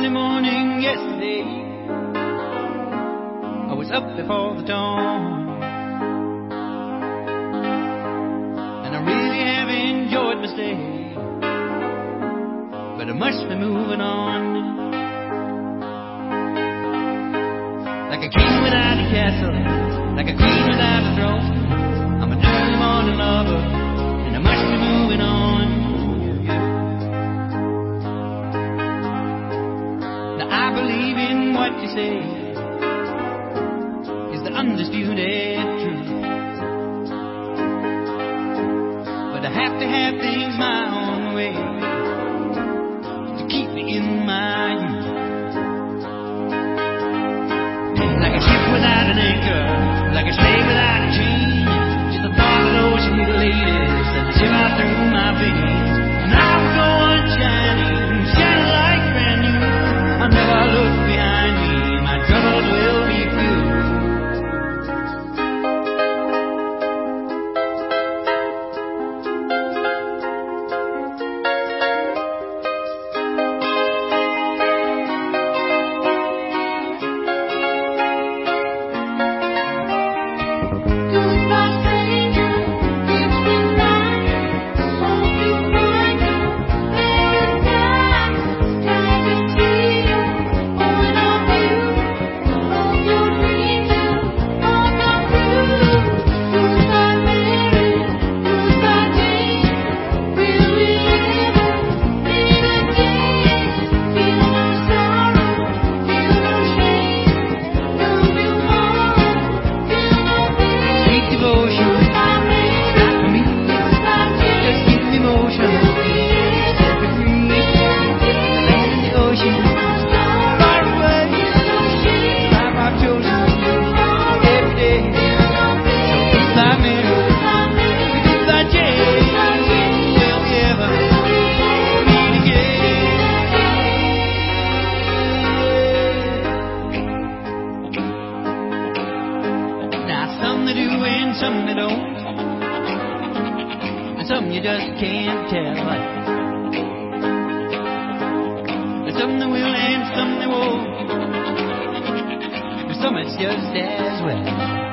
early morning yesterday, I was up before the dawn, and I really have enjoyed my stay, but I must be moving on. Like a king without a castle, like a queen without a throne, I'm an early morning lover, and I must be moving on. I believe in what you say is the undisputed truth, but I have to have things my own way to keep me in my youth. Like a ship without an anchor, like a slave without a chain, just the thought of those sweet ladies that shiver through my veins. And I will go on shining, shining like brand new. I'll never look behind me, my troubles will be few. Goodbye, stranger, it's been nice. Hope you find your paradise. Time to see you, all of you. Hope your dreams will all come true. Goodbye, Mary, goodbye, Jane. Will we ever meet again? Feel no sorrow, feel no shame. No tomorrow, feel no pain. Sweet devotion, Goodbye, Mary, not for me, goodbye, Jane. just give me motion. Set me free, the land and the ocean, far away, life I've chosen every day. So goodbye, Mary, goodbye, Jane. Will we ever meet again? Now some they do and some they don't, and some you just can't tell. And some they will and some they won't, but some it's just as well.